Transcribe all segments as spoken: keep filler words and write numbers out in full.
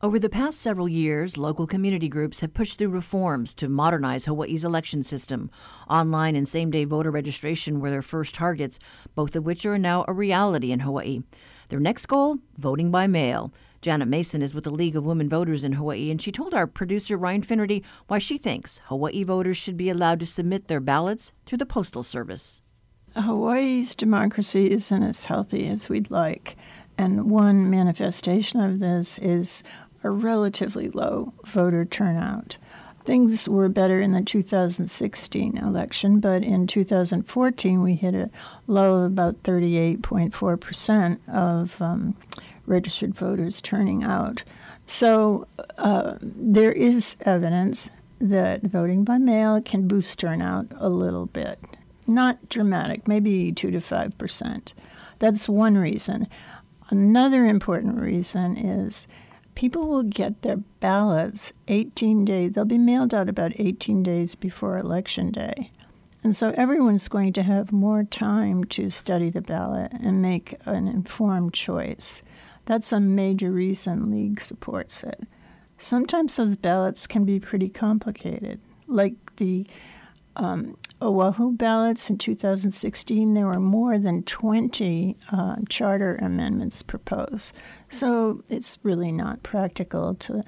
Over the past several years, local community groups have pushed through reforms to modernize Hawaii's election system. Online and same-day voter registration were their first targets, both of which are now a reality in Hawaii. Their next goal? Voting by mail. Janet Mason is with the League of Women Voters in Hawaii, and she told our producer Ryan Finnerty why she thinks Hawaii voters should be allowed to submit their ballots through the Postal Service. Hawaii's democracy isn't as healthy as we'd like, and one manifestation of this is a relatively low voter turnout. Things were better in the two thousand sixteen election, but in two thousand fourteen we hit a low of about thirty-eight point four percent of um, registered voters turning out. So uh, there is evidence that voting by mail can boost turnout a little bit. Not dramatic, maybe two to five percent. That's one reason. Another important reason is people will get their ballots eighteen days. They'll be mailed out about eighteen days before Election Day. And so everyone's going to have more time to study the ballot and make an informed choice. That's a major reason League supports it. Sometimes those ballots can be pretty complicated. Like the um, Oahu ballots in two thousand sixteen, there were more than twenty uh, charter amendments proposed. So it's really not practical to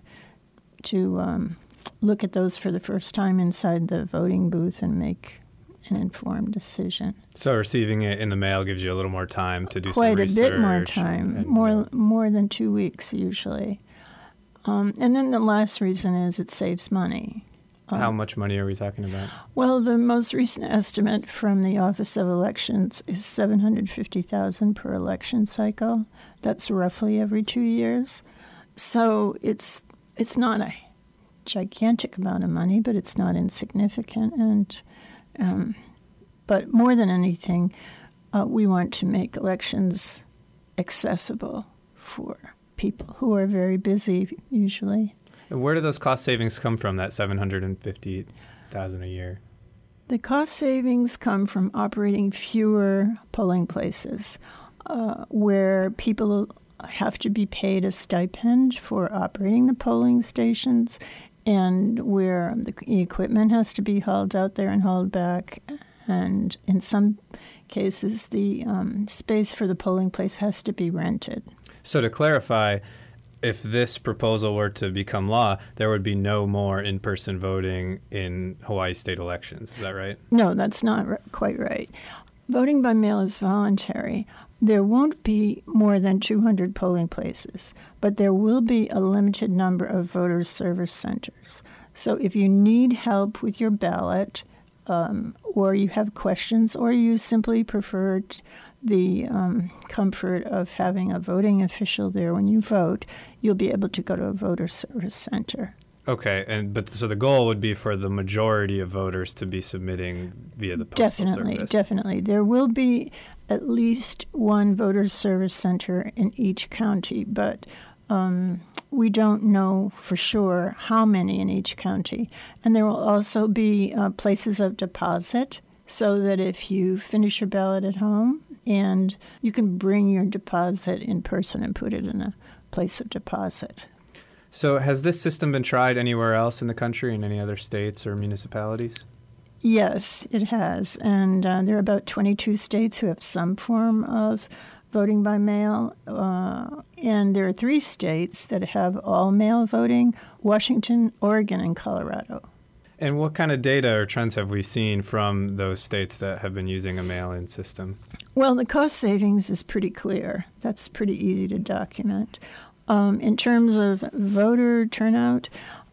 to um, look at those for the first time inside the voting booth and make an informed decision. So receiving it in the mail gives you a little more time to do Quite some research. Quite a bit more time, and, more uh, more than two weeks usually. Um, and then the last reason is it saves money. Um, How much money are we talking about? Well, the most recent estimate from the Office of Elections is seven hundred fifty thousand dollars per election cycle. That's roughly every two years. So it's it's not a gigantic amount of money, but it's not insignificant. And um, but more than anything, uh, we want to make elections accessible for people who are very busy usually. And where do those cost savings come from, that seven hundred fifty thousand dollars a year? The cost savings come from operating fewer polling places uh, where people have to be paid a stipend for operating the polling stations and where the equipment has to be hauled out there and hauled back. And in some cases, the um, space for the polling place has to be rented. So to clarify, if this proposal were to become law, there would be no more in-person voting in Hawaii state elections. Is that right? No, that's not r- quite right. Voting by mail is voluntary. There won't be more than two hundred polling places, but there will be a limited number of voter service centers. So if you need help with your ballot, um, or you have questions, or you simply prefer t- the um, comfort of having a voting official there when you vote, you'll be able to go to a voter service center. Okay, and but so the goal would be for the majority of voters to be submitting via the postal definitely, service. Definitely, there will be at least one voter service center in each county, but um, we don't know for sure how many in each county. And there will also be uh, places of deposit, so that if you finish your ballot at home, and you can bring your deposit in person and put it in a place of deposit. So has this system been tried anywhere else in the country, in any other states or municipalities? Yes, it has. And uh, there are about twenty-two states who have some form of voting by mail. Uh, and there are three states that have all mail voting: Washington, Oregon, and Colorado. And what kind of data or trends have we seen from those states that have been using a mail-in system? Well, the cost savings is pretty clear. That's pretty easy to document. Um, in terms of voter turnout,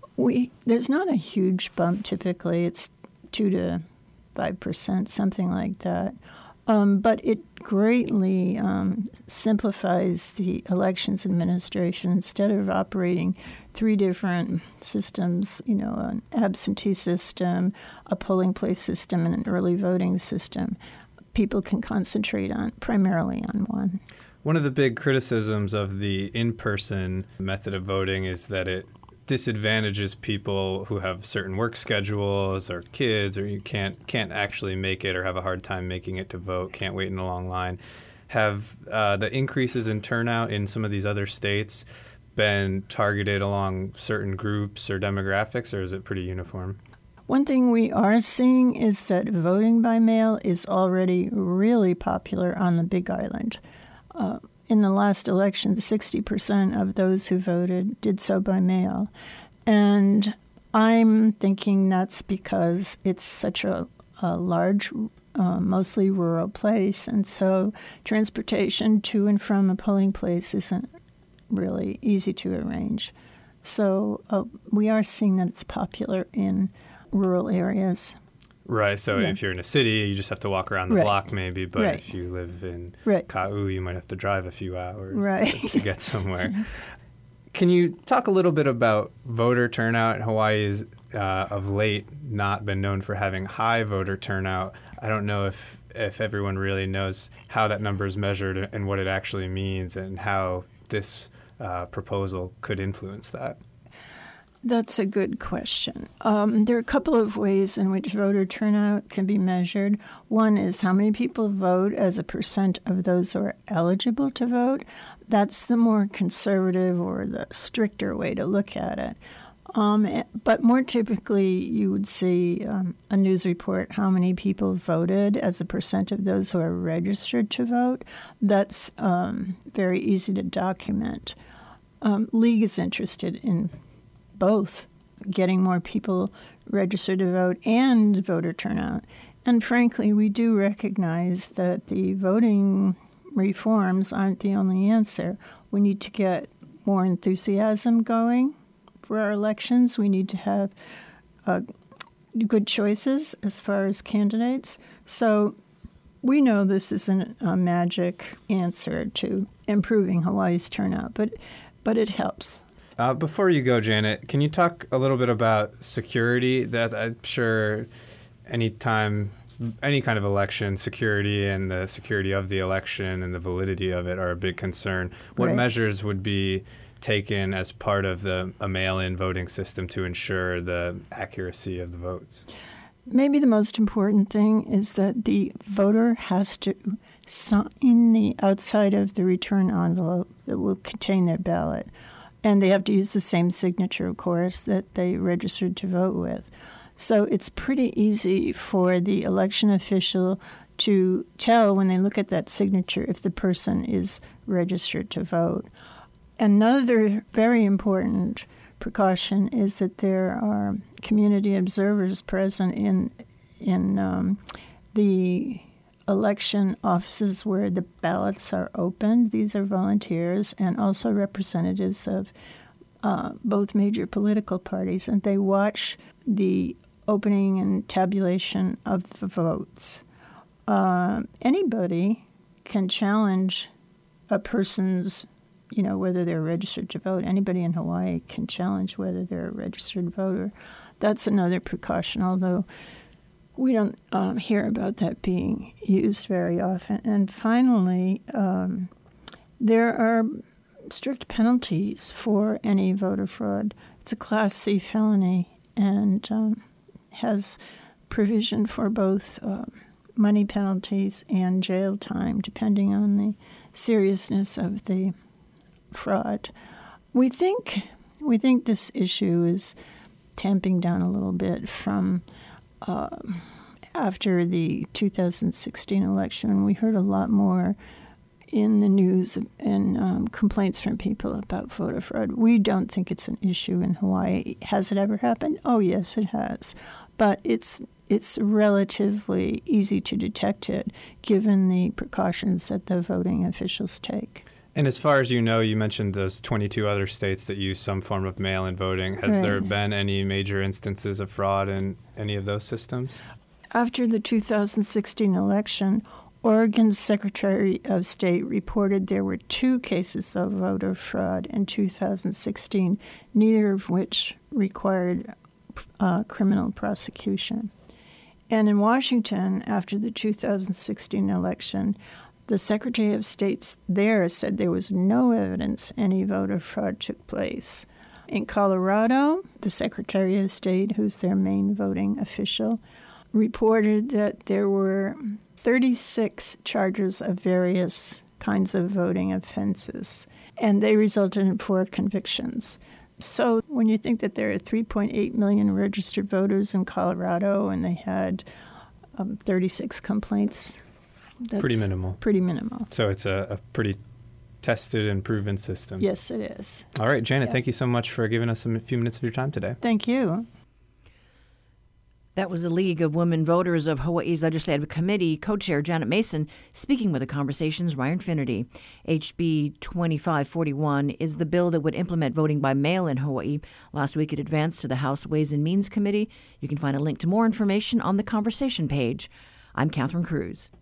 we there's not a huge bump typically. It's two to five percent, something like that. Um, but it greatly um, simplifies the elections administration. Instead of operating three different systems, you know, an absentee system, a polling place system, and an early voting system, people can concentrate on primarily on one. One of the big criticisms of the in-person method of voting is that it disadvantages people who have certain work schedules or kids, or you can't can't actually make it or have a hard time making it to vote, can't wait in a long line. Have uh, the increases in turnout in some of these other states been targeted along certain groups or demographics, or is it pretty uniform? One thing we are seeing is that voting by mail is already really popular on the Big Island. Uh, in the last election, sixty percent of those who voted did so by mail. And I'm thinking that's because it's such a, a large, uh, mostly rural place, and so transportation to and from a polling place isn't really easy to arrange. So uh, we are seeing that it's popular in rural areas. Right, so yeah. if you're in a city, you just have to walk around the right. block maybe, but right. if you live in right. Ka'u, you might have to drive a few hours right. to, to get somewhere. Can you talk a little bit about voter turnout? Hawaii has, uh, of late, not been known for having high voter turnout. I don't know if, if everyone really knows how that number is measured and what it actually means and how this uh, proposal could influence that. That's a good question. Um, there are a couple of ways in which voter turnout can be measured. One is how many people vote as a percent of those who are eligible to vote. That's the more conservative or the stricter way to look at it. Um, but more typically, you would see um, a news report, how many people voted as a percent of those who are registered to vote. That's um, very easy to document. Um, League is interested in both getting more people registered to vote and voter turnout. And frankly, we do recognize that the voting reforms aren't the only answer. We need to get more enthusiasm going for our elections. We need to have uh, good choices as far as candidates. So we know this isn't a magic answer to improving Hawaii's turnout, but but it helps. Uh, before you go, Janet, can you talk a little bit about security? That I'm sure any time, any kind of election, security and the security of the election and the validity of it are a big concern. What right. measures would be taken as part of the a mail-in voting system to ensure the accuracy of the votes? Maybe the most important thing is that the voter has to sign the outside of the return envelope that will contain their ballot. And they have to use the same signature, of course, that they registered to vote with. So it's pretty easy for the election official to tell when they look at that signature if the person is registered to vote. Another very important precaution is that there are community observers present in in um, the election offices where the ballots are opened. These are volunteers and also representatives of uh, both major political parties, and they watch the opening and tabulation of the votes. Uh, anybody can challenge a person's, you know, whether they're registered to vote. Anybody in Hawaii can challenge whether they're a registered voter. That's another precaution, although we don't um, hear about that being used very often. And finally, um, there are strict penalties for any voter fraud. It's a Class C felony and um, has provision for both uh, money penalties and jail time, depending on the seriousness of the fraud. We think we think this issue is tamping down a little bit from uh, after the two thousand sixteen election. We heard a lot more in the news and um, complaints from people about voter fraud. We don't think it's an issue in Hawaii. Has it ever happened? Oh, yes, it has. But it's it's relatively easy to detect it, given the precautions that the voting officials take. And as far as you know, you mentioned those twenty-two other states that use some form of mail-in voting. Has right. there been any major instances of fraud in any of those systems? After the two thousand sixteen election, Oregon's Secretary of State reported there were two cases of voter fraud in two thousand sixteen, neither of which required uh, criminal prosecution. And in Washington, after the two thousand sixteen election, the Secretary of State there said there was no evidence any voter fraud took place. In Colorado, the Secretary of State, who's their main voting official, reported that there were thirty-six charges of various kinds of voting offenses. and they resulted in four convictions. So when you think that there are three point eight million registered voters in Colorado and they had um, thirty-six complaints, that's pretty minimal. Pretty minimal. So it's a, a pretty tested and proven system. Yes, it is. All right, Janet, Yeah. thank you so much for giving us a few minutes of your time today. Thank you. That was the League of Women Voters of Hawaii's Legislative Committee co-chair Janet Mason speaking with the Conversation's Ryan Finnerty. H B twenty-five forty-one is the bill that would implement voting by mail in Hawaii. Last week it advanced to the House Ways and Means Committee. You can find a link to more information on the Conversation page. I'm Catherine Cruz.